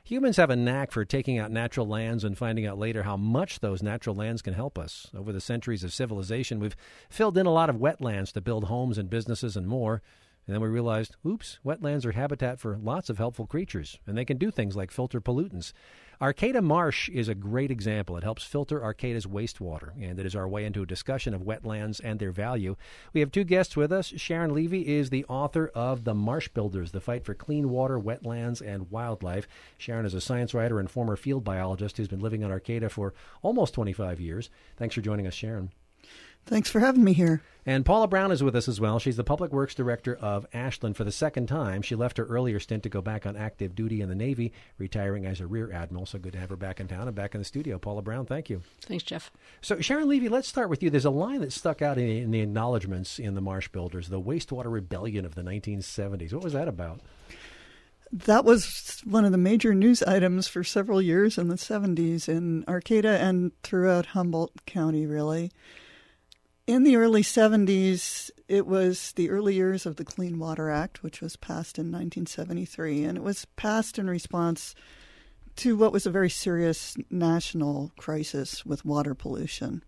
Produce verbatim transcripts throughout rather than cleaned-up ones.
Humans have a knack for taking out natural lands and finding out later how much those natural lands can help us. Over the centuries of civilization, we've filled in a lot of wetlands to build homes and businesses and more. And then we realized, oops, wetlands are habitat for lots of helpful creatures, and they can do things like filter pollutants. Arcata Marsh is a great example. It helps filter Arcata's wastewater, and it is our way into a discussion of wetlands and their value. We have two guests with us. Sharon Levy is the author of The Marsh Builders, The Fight for Clean Water, Wetlands, and Wildlife. Sharon is a science writer and former field biologist who's been living on Arcata for almost twenty-five years. Thanks for joining us, Sharon. Thanks for having me here. And Paula Brown is with us as well. She's the Public Works Director of Ashland for the second time. She left her earlier stint to go back on active duty in the Navy, retiring as a Rear Admiral. So good to have her back in town and back in the studio. Paula Brown, thank you. Thanks, Jeff. So Sharon Levy, let's start with you. There's a line that stuck out in, in the acknowledgments in the Marsh Builders, the wastewater rebellion of the nineteen seventies. What was that about? That was one of the major news items for several years in the seventies in Arcata and throughout Humboldt County, really. In the early seventies, it was the early years of the Clean Water Act, which was passed in nineteen seventy-three, and it was passed in response to what was a very serious national crisis with water pollution.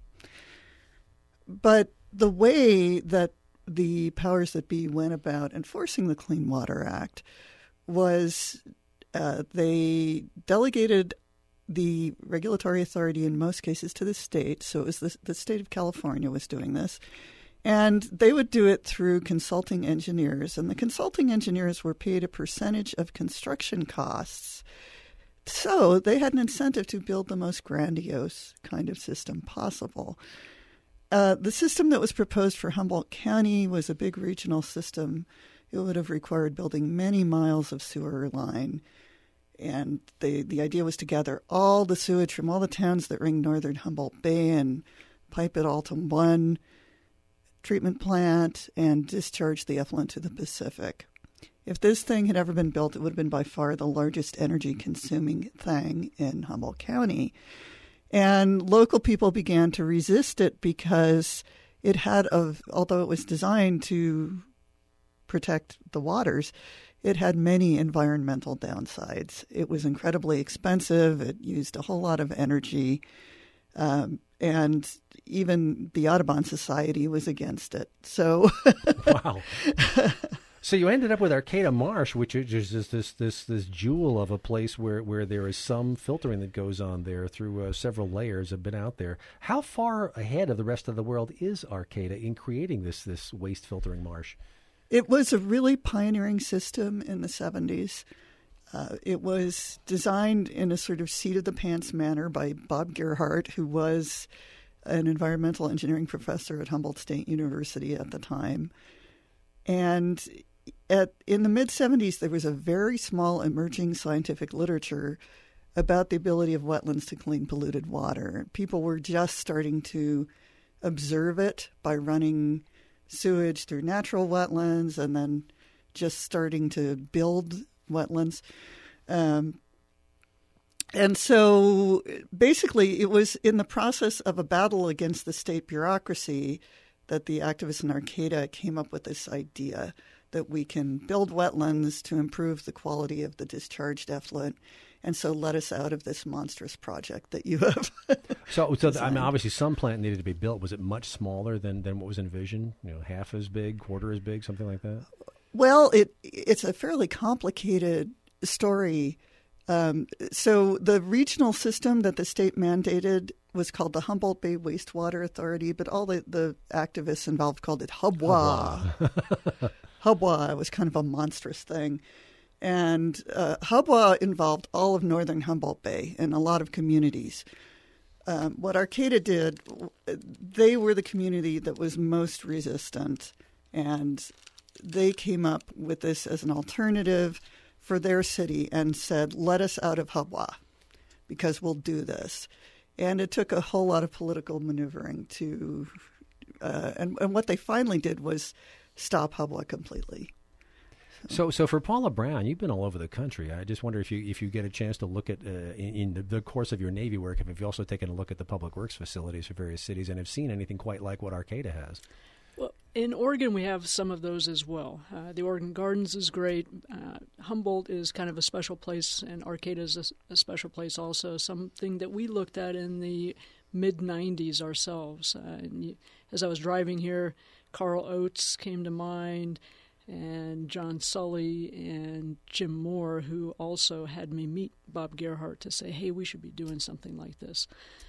But the way that the powers that be went about enforcing the Clean Water Act was uh, they delegated the regulatory authority in most cases to the state. So it was the, the state of California was doing this. And they would do it through consulting engineers. And the consulting engineers were paid a percentage of construction costs. So they had an incentive to build the most grandiose kind of system possible. Uh, the system that was proposed for Humboldt County was a big regional system. It would have required building many miles of sewer line. And the, the idea was to gather all the sewage from all the towns that ring northern Humboldt Bay and pipe it all to one treatment plant and discharge the effluent to the Pacific. If this thing had ever been built, it would have been by far the largest energy-consuming thing in Humboldt County. And local people began to resist it because it had, of, although it was designed to protect the waters, it had many environmental downsides. It was incredibly expensive. It used a whole lot of energy. Um, and even the Audubon Society was against it. So, wow. So you ended up with Arcata Marsh, which is just this this this jewel of a place where, where there is some filtering that goes on there through uh, several layers have been out there. How far ahead of the rest of the world is Arcata in creating this this waste filtering marsh? It was a really pioneering system in the seventies. Uh, it was designed in a sort of seat-of-the-pants manner by Bob Gerhardt, who was an environmental engineering professor at Humboldt State University at the time. And at, in the mid-seventies, there was a very small emerging scientific literature about the ability of wetlands to clean polluted water. People were just starting to observe it by running sewage through natural wetlands and then just starting to build wetlands. Um, and so basically it was in the process of a battle against the state bureaucracy that the activists in Arcata came up with this idea that we can build wetlands to improve the quality of the discharged effluent. And so let us out of this monstrous project that you have. so, so I mean, obviously, some plant needed to be built. Was it much smaller than, than what was envisioned? You know, half as big, quarter as big, something like that. Well, it it's a fairly complicated story. Um, so the regional system that the state mandated was called the Humboldt Bay Wastewater Authority, but all the, the activists involved called it Hubwa. Hubwa. It was kind of a monstrous thing. And uh, Hubwa involved all of northern Humboldt Bay and a lot of communities. Um, what Arcata did, they were the community that was most resistant, and they came up with this as an alternative for their city and said, let us out of Hubwa because we'll do this. And it took a whole lot of political maneuvering to uh, – and, and what they finally did was stop Hubwa completely. So, so for Paula Brown, you've been all over the country. I just wonder if you if you get a chance to look at uh, in, in the, the course of your Navy work, if you've also taken a look at the public works facilities for various cities and have seen anything quite like what Arcata has. Well, In Oregon, we have some of those as well. Uh, the Oregon Gardens is great. Uh, Humboldt is kind of a special place, and Arcata is a, a special place also, something that we looked at in the mid nineties ourselves. Uh, and as I was driving here, Carl Oates came to mind, and John Sully and Jim Moore, who also had me meet Bob Gerhardt to say, hey, we should be doing something like this.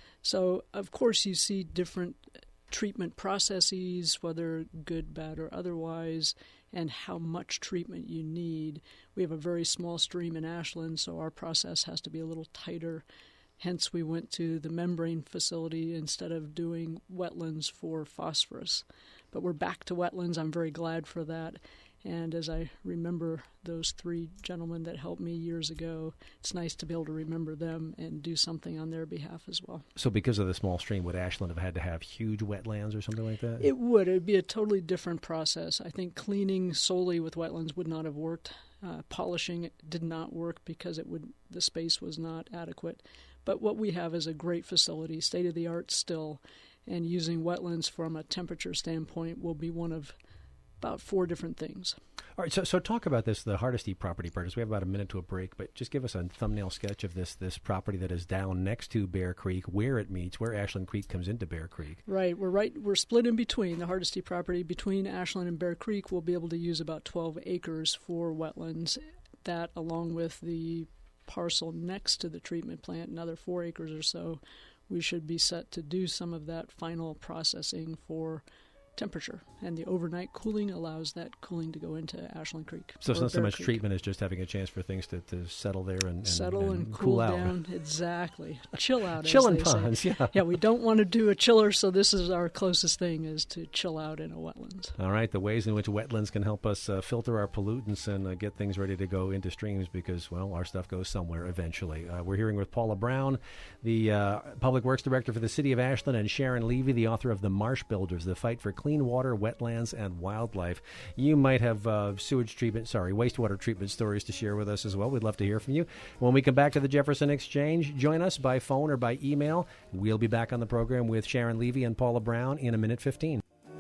So, of course, you see different treatment processes, whether good, bad, or otherwise, and how much treatment you need. We have a very small stream in Ashland, so our process has to be a little tighter. Hence, we went to the membrane facility instead of doing wetlands for phosphorus. But we're back to wetlands. I'm very glad for that. And as I remember those three gentlemen that helped me years ago, it's nice to be able to remember them and do something on their behalf as well. So because of the small stream, would Ashland have had to have huge wetlands or something like that? It would. It would be a totally different process. I think cleaning solely with wetlands would not have worked. Uh, polishing did not work because it would the space was not adequate. But what we have is a great facility, state-of-the-art still, and using wetlands from a temperature standpoint will be one of about four different things. All right, so so talk about this, the Hardesty property partners. We have about a minute to a break, but just give us a thumbnail sketch of this this property that is down next to Bear Creek, where it meets, where Ashland Creek comes into Bear Creek. Right, we're right. We're split in between the Hardesty property between Ashland and Bear Creek. We'll be able to use about twelve acres for wetlands. That, along with the parcel next to the treatment plant, another four acres or so, we should be set to do some of that final processing for temperature, and the overnight cooling allows that cooling to go into Ashland Creek. So it's not so much Creek. treatment as just having a chance for things to, to settle there and, and settle and, and cool, cool out. down. Exactly. Chill out. Chilling as they ponds, say. yeah. Yeah, we don't want to do a chiller, so this is our closest thing, is to chill out in a wetlands. All right, the ways in which wetlands can help us uh, filter our pollutants and uh, get things ready to go into streams because, well, our stuff goes somewhere eventually. Uh, we're hearing with Paula Brown, the uh, Public Works Director for the City of Ashland, and Sharon Levy, the author of The Marsh Builders, The Fight for Clean Water, Wetlands, and Wildlife. You might have uh, sewage treatment, sorry, wastewater treatment stories to share with us as well. We'd love to hear from you. When we come back to the Jefferson Exchange, join us by phone or by email. We'll be back on the program with Sharon Levy and Paula Brown in a minute fifteen.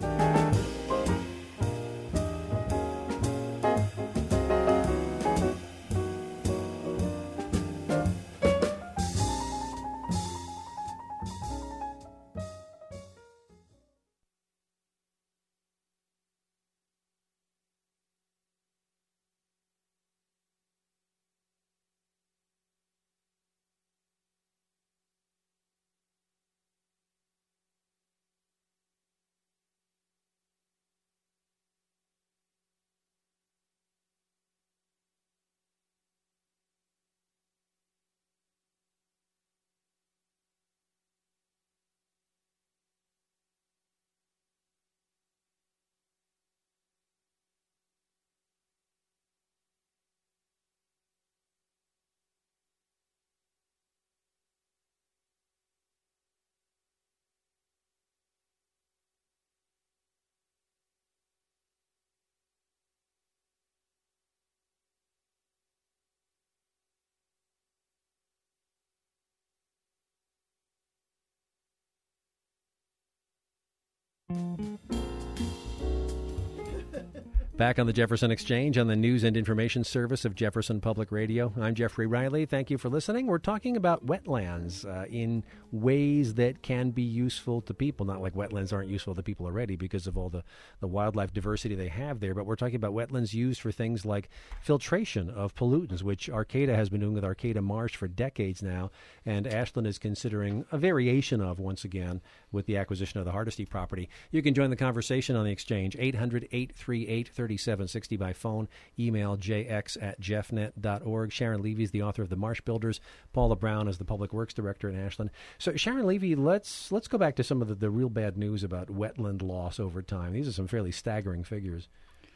Back on the Jefferson Exchange on the News and Information Service of Jefferson Public Radio. I'm Jeffrey Riley. Thank you for listening. We're talking about wetlands uh, in ways that can be useful to people. Not like wetlands aren't useful to people already because of all the, the wildlife diversity they have there, but we're talking about wetlands used for things like filtration of pollutants, which Arcata has been doing with Arcata Marsh for decades now, and Ashland is considering a variation of, once again, with the acquisition of the Hardesty property. You can join the conversation on the Exchange, eight hundred, eight three eight, thirty-seven sixty by phone, email j x at jeffnet dot org. Sharon Levy is the author of The Marsh Builders. Paula Brown is the Public Works Director in Ashland. So, Sharon Levy, let's let's go back to some of the, the real bad news about wetland loss over time. These are some fairly staggering figures.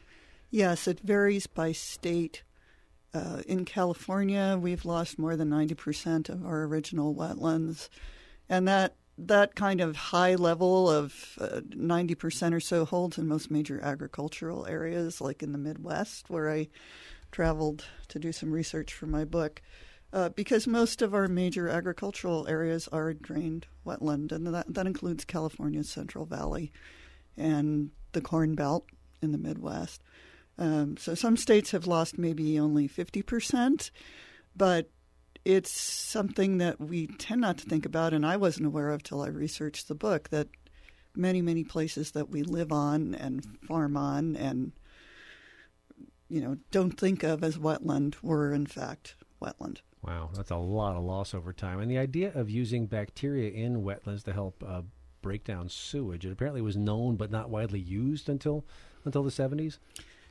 Yes, it varies by state. Uh, in California, we've lost more than ninety percent of our original wetlands, and that that kind of high level of uh, ninety percent or so holds in most major agricultural areas, like in the Midwest, where I traveled to do some research for my book, uh, because most of our major agricultural areas are drained wetland, and that, that includes California's Central Valley. And the Corn Belt in the Midwest. Um, so some states have lost maybe only fifty percent, but it's something that we tend not to think about, and I wasn't aware of till I researched the book, that many, many places that we live on and farm on and, you know, don't think of as wetland were, in fact, wetland. Wow, that's a lot of loss over time. And the idea of using bacteria in wetlands to help uh, break down sewage, it apparently was known but not widely used until until the seventies?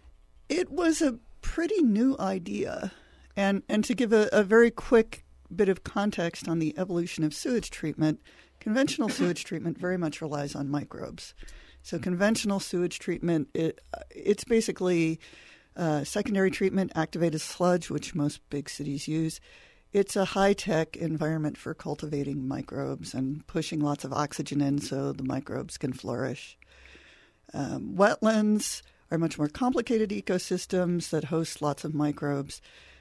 It was a pretty new idea. And and to give a, a very quick bit of context on the evolution of sewage treatment, conventional sewage treatment very much relies on microbes. So conventional sewage treatment, it it's basically uh, secondary treatment, activated sludge, which most big cities use. It's a high-tech environment for cultivating microbes and pushing lots of oxygen in so the microbes can flourish. Um, wetlands are much more complicated ecosystems that host lots of microbes.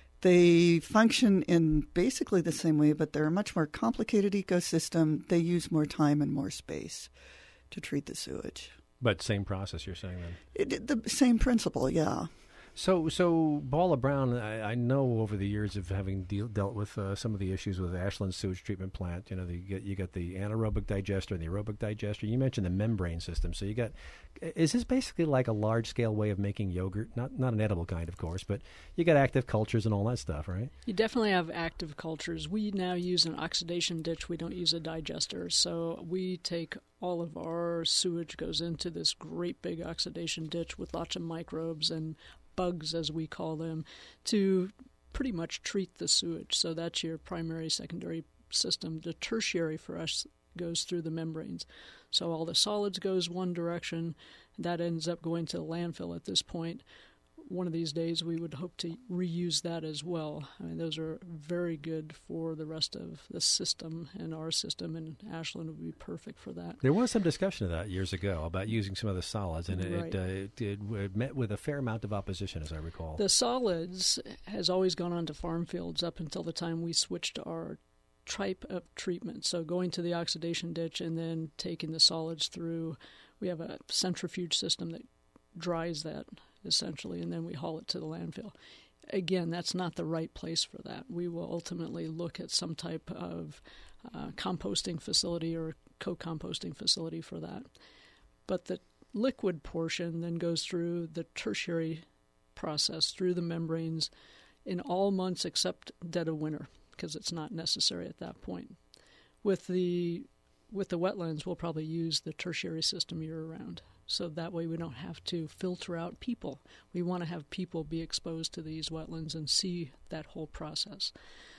They function in basically the same way, but they're a much more complicated ecosystem. They use more time and more space to treat the sewage. But same process, you're saying then? It, the same principle, yeah. So, so Paula Brown, I, I know over the years of having deal, dealt with uh, some of the issues with Ashland sewage treatment plant. You know, the, you get you got the anaerobic digester and the aerobic digester. You mentioned the membrane system. So you got, is this basically like a large scale way of making yogurt? Not not an edible kind, of course, but you got active cultures and all that stuff, right? You definitely have active cultures. We now use an oxidation ditch. We don't use a digester. So we take all of our sewage goes into this great big oxidation ditch with lots of microbes and bugs, as we call them, to pretty much treat the sewage. So that's your primary, secondary system. The tertiary for us goes through the membranes. So all the solids goes one direction. That ends up going to the landfill at this point. One of these days we would hope to reuse that as well. I mean, those are very good for the rest of the system, and our system, and Ashland would be perfect for that. There was some discussion of that years ago about using some of the solids, and Right. it, uh, it, it, it met with a fair amount of opposition, as I recall. The solids has always gone onto farm fields up until the time we switched our type of treatment. So going to the oxidation ditch and then taking the solids through, we have a centrifuge system that dries that essentially, and then we haul it to the landfill. Again, that's not the right place for that. We will ultimately look at some type of uh, composting facility or co-composting facility for that. But the liquid portion then goes through the tertiary process, through the membranes, in all months except dead of winter, because it's not necessary at that point. With the with the wetlands, we'll probably use the tertiary system year-round. So that way we don't have to filter out people. We want to have people be exposed to these wetlands and see that whole process.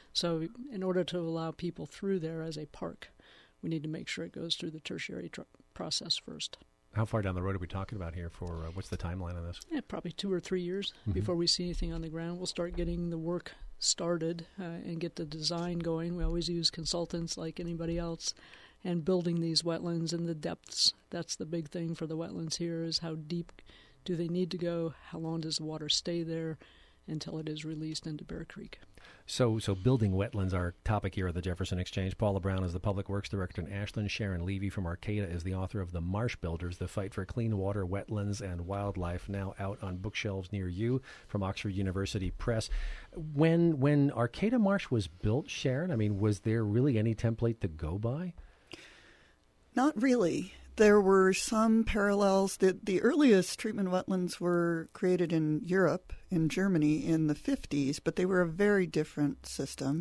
So in order to allow people through there as a park, we need to make sure it goes through the tertiary tr- process first. How far down the road are we talking about here for, uh, what's the timeline on this? Yeah, probably two or three years mm-hmm. before we see anything on the ground. We'll start getting the work started uh, and get the design going. We always use consultants like anybody else. And building these wetlands and the depths, that's the big thing for the wetlands here, is how deep do they need to go, how long does the water stay there until it is released into Bear Creek. So so building wetlands are our topic here at the Jefferson Exchange. Paula Brown is the Public Works Director in Ashland. Sharon Levy from Arcata is the author of The Marsh Builders, The Fight for Clean Water, Wetlands, and Wildlife, now out on bookshelves near you from Oxford University Press. When, when Arcata Marsh was built, Sharon, I mean, was there really any template to go by? Not really. There were some parallels. The, the earliest treatment wetlands were created in Europe, in Germany, in the fifties, but they were a very different system.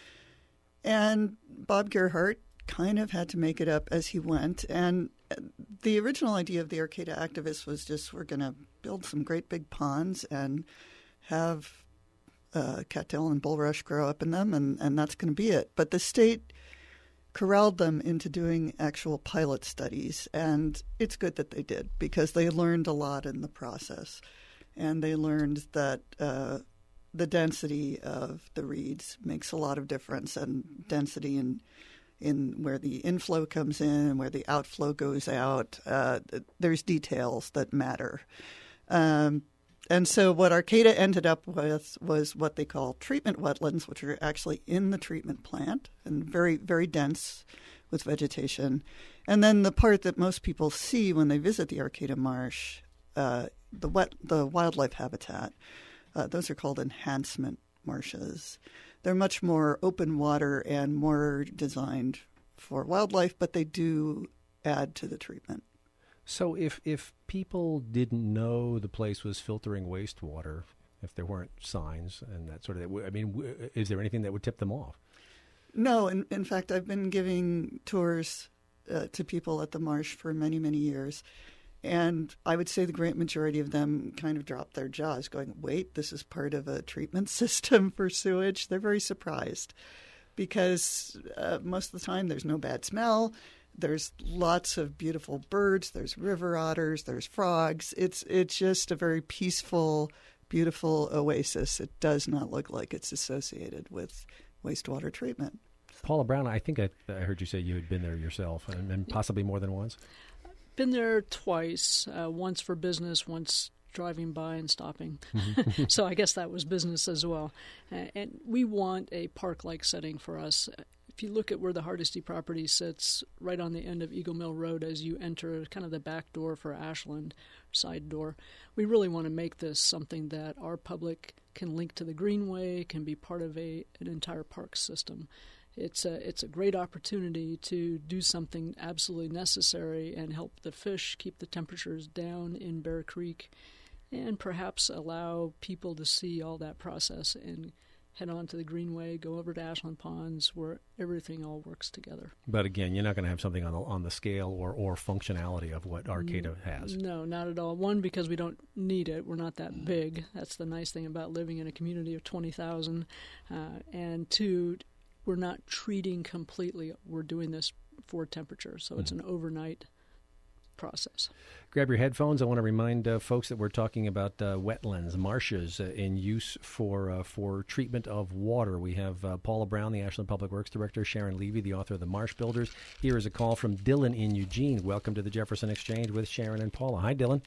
And Bob Gerhardt kind of had to make it up as he went. And the original idea of the Arcata activists was just, we're going to build some great big ponds and have uh, cattail and bulrush grow up in them, and, and that's going to be it. But the state corralled them into doing actual pilot studies, and it's good that they did, because they learned a lot in the process. And they learned that uh, the density of the reeds makes a lot of difference, and density in in where the inflow comes in and where the outflow goes out. Uh, there's details that matter. Um, and so what Arcata ended up with was what they call treatment wetlands, which are actually in the treatment plant and very, very dense with vegetation. And then the part that most people see when they visit the Arcata Marsh, uh, the wet, the wildlife habitat, uh, those are called enhancement marshes. They're much more open water and more designed for wildlife, but they do add to the treatment. So if if people didn't know the place was filtering wastewater, if there weren't signs and that sort of thing, I mean, is there anything that would tip them off? No, in, in fact, I've been giving tours uh, to people at the marsh for many, many years. And I would say the great majority of them kind of drop their jaws going, wait, this is part of a treatment system for sewage. They're very surprised because uh, most of the time there's no bad smell. There's lots of beautiful birds. There's river otters. There's frogs. It's it's just a very peaceful, beautiful oasis. It does not look like it's associated with wastewater treatment. Paula Brown, I think I, I heard you say you had been there yourself, and, and possibly more than once. Been there twice, uh, once for business, once driving by and stopping. So I guess that was business as well. Uh, and we want a park-like setting for us. If you look at where the Hardesty property sits, right on the end of Eagle Mill Road as you enter kind of the back door for Ashland, side door, we really want to make this something that our public can link to the Greenway, can be part of a an entire park system. It's a, it's a great opportunity to do something absolutely necessary and help the fish keep the temperatures down in Bear Creek and perhaps allow people to see all that process and head on to the Greenway, go over to Ashland Ponds where everything all works together. But again, you're not going to have something on the, on the scale or, or functionality of what Arcata has. No, not at all. One, because we don't need it. We're not that big. That's the nice thing about living in a community of twenty thousand. Uh, and two, we're not treating completely. We're doing this for temperature, so it's mm-hmm. an overnight process. Grab your headphones. I want to remind uh, folks that we're talking about uh, wetlands, marshes uh, in use for uh, for treatment of water. We have uh, Paula Brown, the Ashland Public Works Director, Sharon Levy, the author of The Marsh Builders. Here is a call from Dylan in Eugene. Welcome to the Jefferson Exchange with Sharon and Paula. Hi, Dylan.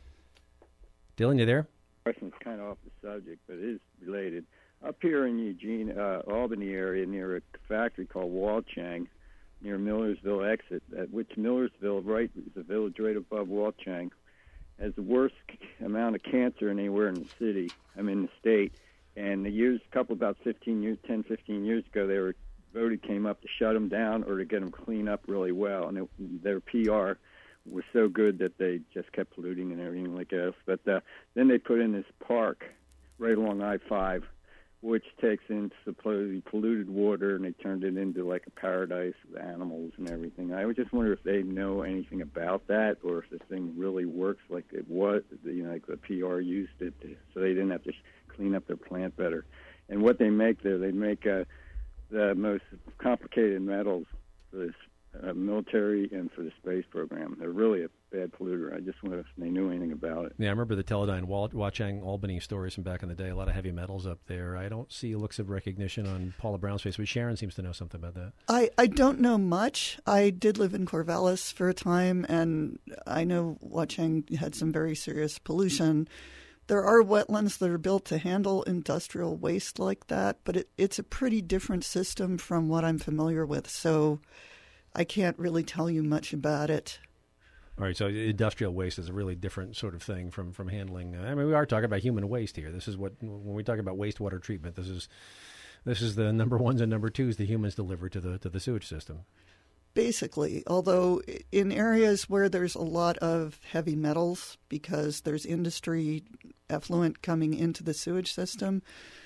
Dylan, you there? The question's kind of off the subject, but it is related. Up here in Eugene, uh, Albany area, near a factory called Walchang, near Millersville exit, at which Millersville, right, is a village right above Walchang, has the worst amount of cancer anywhere in the city, I mean the state. And the years, a couple about fifteen years, ten, fifteen years ago, they were voted, came up to shut them down or to get them cleaned up really well. And it, their P R was so good that they just kept polluting and everything like that. But uh, then they put in this park right along I five, which takes in supposedly polluted water, and they turned it into like a paradise with animals and everything. I would just wonder if they know anything about that, or if the thing really works like it was, you know, like the P R used it to, so they didn't have to clean up their plant better. And what they make there, they make uh, the most complicated metals for this uh, military and for the space program. They're really a bad polluter. I just wonder if they knew anything about it. Yeah, I remember the Teledyne Wal- Watchang Albany stories from back in the day. A lot of heavy metals up there. I don't see looks of recognition on Paula Brown's face, but Sharon seems to know something about that. I, I don't know much. I did live in Corvallis for a time, and I know Watchang had some very serious pollution. There are wetlands that are built to handle industrial waste like that, but it, it's a pretty different system from what I'm familiar with, so I can't really tell you much about it. All right, so industrial waste is a really different sort of thing from, from handling. I mean, we are talking about human waste here. This is what, when we talk about wastewater treatment, this is this is the number ones and number twos the humans deliver to the to the sewage system. Basically, although in areas where there's a lot of heavy metals because there's industry effluent coming into the sewage system,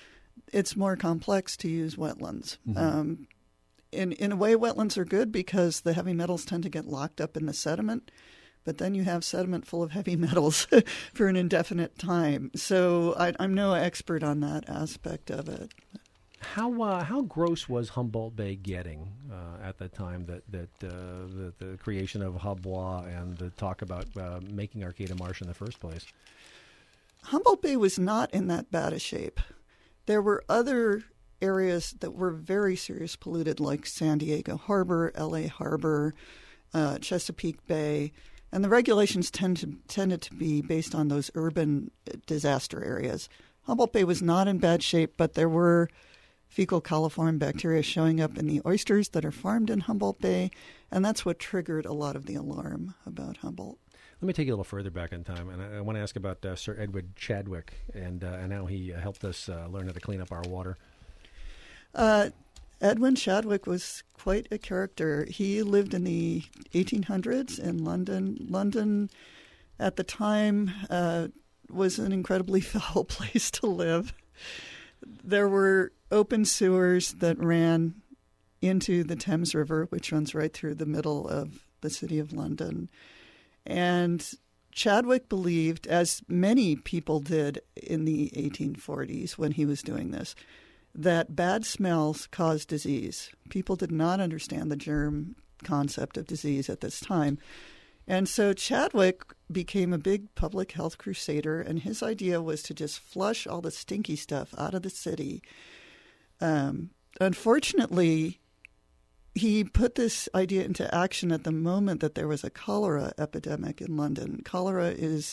it's more complex to use wetlands. Mm-hmm. Um, in in a way, wetlands are good because the heavy metals tend to get locked up in the sediment. But then you have sediment full of heavy metals for an indefinite time. So I, I'm no expert on that aspect of it. How uh, how gross was Humboldt Bay getting uh, at the time that that uh, the, the creation of Hubwa and the talk about uh, making Arcata Marsh in the first place? Humboldt Bay was not in that bad a shape. There were other areas that were very serious polluted, like San Diego Harbor, L A Harbor, uh, Chesapeake Bay. And the regulations tend to, tended to be based on those urban disaster areas. Humboldt Bay was not in bad shape, but there were fecal coliform bacteria showing up in the oysters that are farmed in Humboldt Bay, and that's what triggered a lot of the alarm about Humboldt. Let me take you a little further back in time, and I, I want to ask about uh, Sir Edward Chadwick and, uh, and how he uh, helped us uh, learn how to clean up our water. Uh, Edwin Chadwick was quite a character. He lived in the eighteen hundreds in London. London, at the time, uh, was an incredibly foul place to live. There were open sewers that ran into the Thames River, which runs right through the middle of the city of London. And Chadwick believed, as many people did in the eighteen forties when he was doing this, that bad smells cause disease. People did not understand the germ concept of disease at this time. And so Chadwick became a big public health crusader, and his idea was to just flush all the stinky stuff out of the city. Um, unfortunately, he put this idea into action at the moment that there was a cholera epidemic in London. Cholera is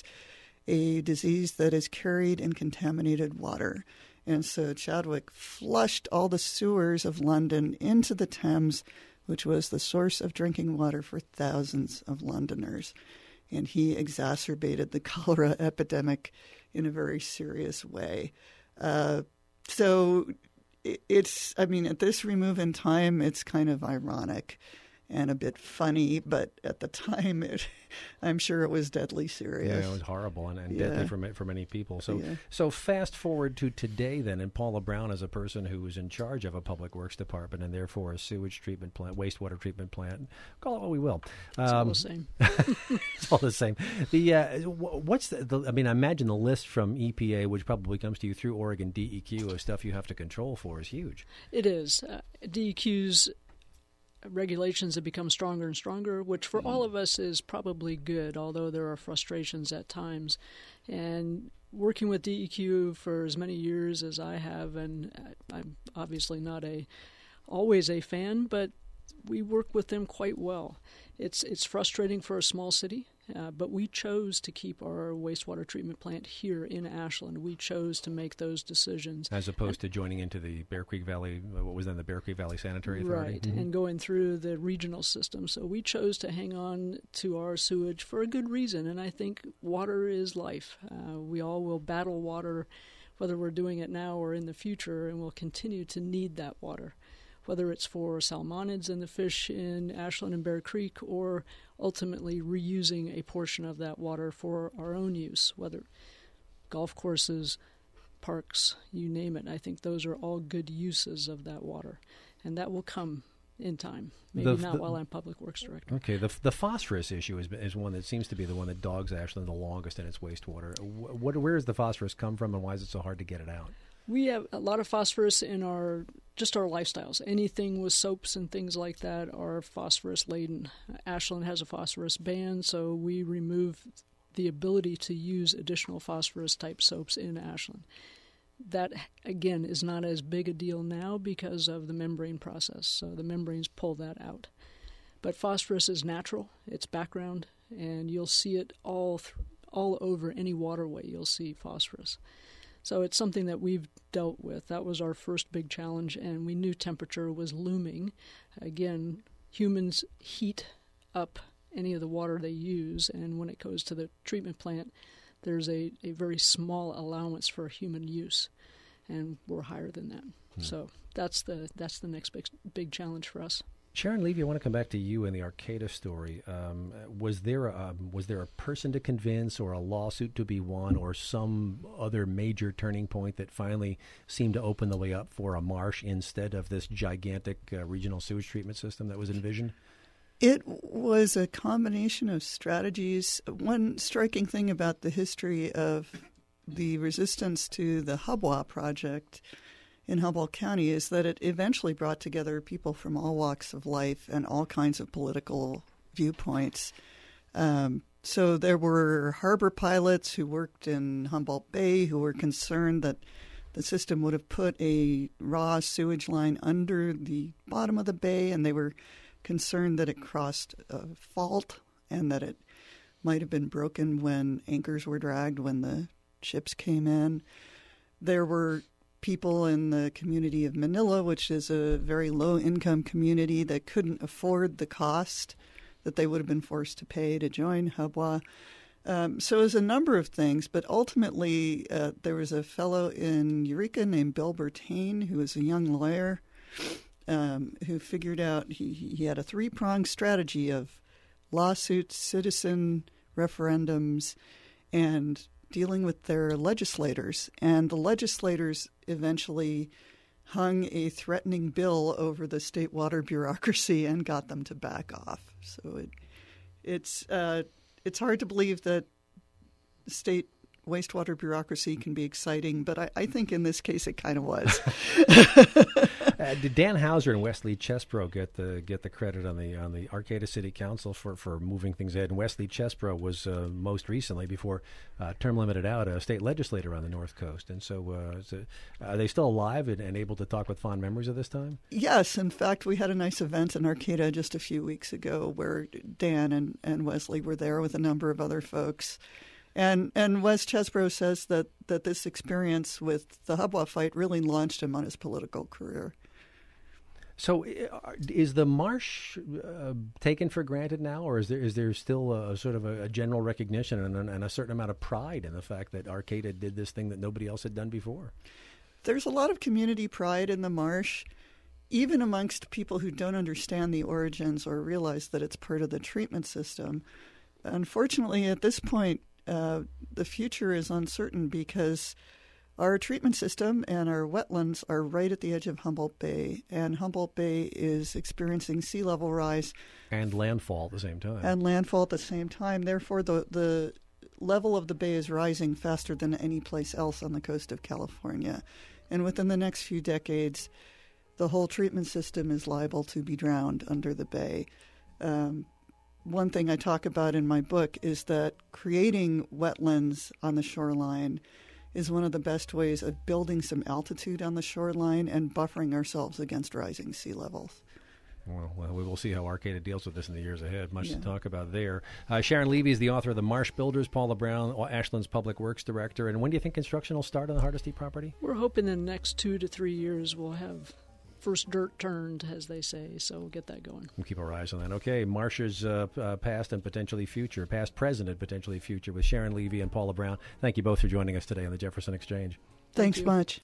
a disease that is carried in contaminated water. And so Chadwick flushed all the sewers of London into the Thames, which was the source of drinking water for thousands of Londoners. And he exacerbated the cholera epidemic in a very serious way. Uh, so it's, I mean, at this remove in time, it's kind of ironic and a bit funny, but at the time, it, I'm sure it was deadly serious. Yeah, it was horrible and, and Yeah. deadly for, ma- for many people. So, Yeah. so fast forward to today then, and Paula Brown is a person who is in charge of a public works department and therefore a sewage treatment plant, wastewater treatment plant. Call it what we will. It's all Um, the same. It's all the same. The uh, what's the, the? I mean, I imagine the list from E P A, which probably comes to you through Oregon D E Q, of stuff you have to control for, is huge. It is. Uh, D E Q's regulations have become stronger and stronger, which for all of us is probably good, although there are frustrations at times. And working with D E Q for as many years as I have, and I'm obviously not a always a fan, but we work with them quite well. It's it's frustrating for a small city, uh, but we chose to keep our wastewater treatment plant here in Ashland. We chose to make those decisions. As opposed to joining into the Bear Creek Valley, what was then the Bear Creek Valley Sanitary Authority? Right, Mm-hmm. and going through the regional system. So we chose to hang on to our sewage for a good reason, and I think water is life. Uh, we all will battle water, whether we're doing it now or in the future, and we'll continue to need that water, whether it's for salmonids and the fish in Ashland and Bear Creek, or ultimately reusing a portion of that water for our own use, whether golf courses, parks, you name it. I think those are all good uses of that water, and that will come in time. Maybe The- not the- while I'm Public Works Director. Okay, the the phosphorus issue is is one that seems to be the one that dogs Ashland the longest in its wastewater. What, where does the phosphorus come from, and why is it so hard to get it out? We have a lot of phosphorus in our just our lifestyles. Anything with soaps and things like that are phosphorus laden. Ashland has a phosphorus ban, so we remove the ability to use additional phosphorus type soaps in Ashland. That, again, is not as big a deal now because of the membrane process. So the membranes pull that out. But phosphorus is natural. It's background, and you'll see it all th- all over any waterway. You'll see phosphorus. So it's something that we've dealt with. That was our first big challenge, and we knew temperature was looming. Again, humans heat up any of the water they use, and when it goes to the treatment plant, there's a, a very small allowance for human use, and we're higher than that. Hmm. So that's the that's the next big big challenge for us. Sharon Levy, I want to come back to you and the Arcata story. Um, was there a, um, was there a person to convince, or a lawsuit to be won, or some other major turning point that finally seemed to open the way up for a marsh instead of this gigantic uh, regional sewage treatment system that was envisioned? It was a combination of strategies. One striking thing about the history of the resistance to the Hubwa project in Humboldt County is that it eventually brought together people from all walks of life and all kinds of political viewpoints. Um, so there were harbor pilots who worked in Humboldt Bay who were concerned that the system would have put a raw sewage line under the bottom of the bay, and they were concerned that it crossed a fault and that it might have been broken when anchors were dragged when the ships came in. There were people in the community of Manila, which is a very low-income community that couldn't afford the cost that they would have been forced to pay to join Habwa. Um, so it was a number of things, but ultimately uh, there was a fellow in Eureka named Bill Bertain, who was a young lawyer, um, who figured out he, he had a three-pronged strategy of lawsuits, citizen referendums, and dealing with their legislators. And the legislators eventually hung a threatening bill over the state water bureaucracy and got them to back off. So it, it's uh, it's hard to believe that state wastewater bureaucracy can be exciting, but I, I think in this case it kind of was. uh, did Dan Hauser and Wesley Chesbro get the get the credit on the on the Arcata City Council for, for moving things ahead? And Wesley Chesbro was uh, most recently, before uh, term limited out, a state legislator on the North Coast. And so, uh, so are they still alive and, and able to talk with fond memories of this time? Yes. In fact, we had a nice event in Arcata just a few weeks ago where Dan and, and Wesley were there with a number of other folks. And and Wes Chesbro says that, that this experience with the Habwa fight really launched him on his political career. So is the marsh uh, taken for granted now, or is there is there still a sort of a, a general recognition and, and a certain amount of pride in the fact that Arcata did this thing that nobody else had done before? There's a lot of community pride in the marsh, even amongst people who don't understand the origins or realize that it's part of the treatment system. Unfortunately, at this point, Uh, the future is uncertain because our treatment system and our wetlands are right at the edge of Humboldt Bay, and Humboldt Bay is experiencing sea level rise. And landfall at the same time. And landfall at the same time. Therefore, the, the level of the bay is rising faster than any place else on the coast of California. And within the next few decades, the whole treatment system is liable to be drowned under the bay. Um, One thing I talk about in my book is that creating wetlands on the shoreline is one of the best ways of building some altitude on the shoreline and buffering ourselves against rising sea levels. Well, well, we will see how Arcata deals with this in the years ahead. Much Yeah. to talk about there. Uh, Sharon Levy is the author of The Marsh Builders, Paula Brown, Ashland's Public Works Director. And when do you think construction will start on the Hardesty property? We're hoping in the next two to three years we'll have first dirt turned, as they say, so we'll get that going. We'll keep our eyes on that. Okay, Marsh's uh, uh, past and potentially future, past, present, and potentially future with Sharon Levy and Paula Brown. Thank you both for joining us today on the Jefferson Exchange. Thanks Thank you. much.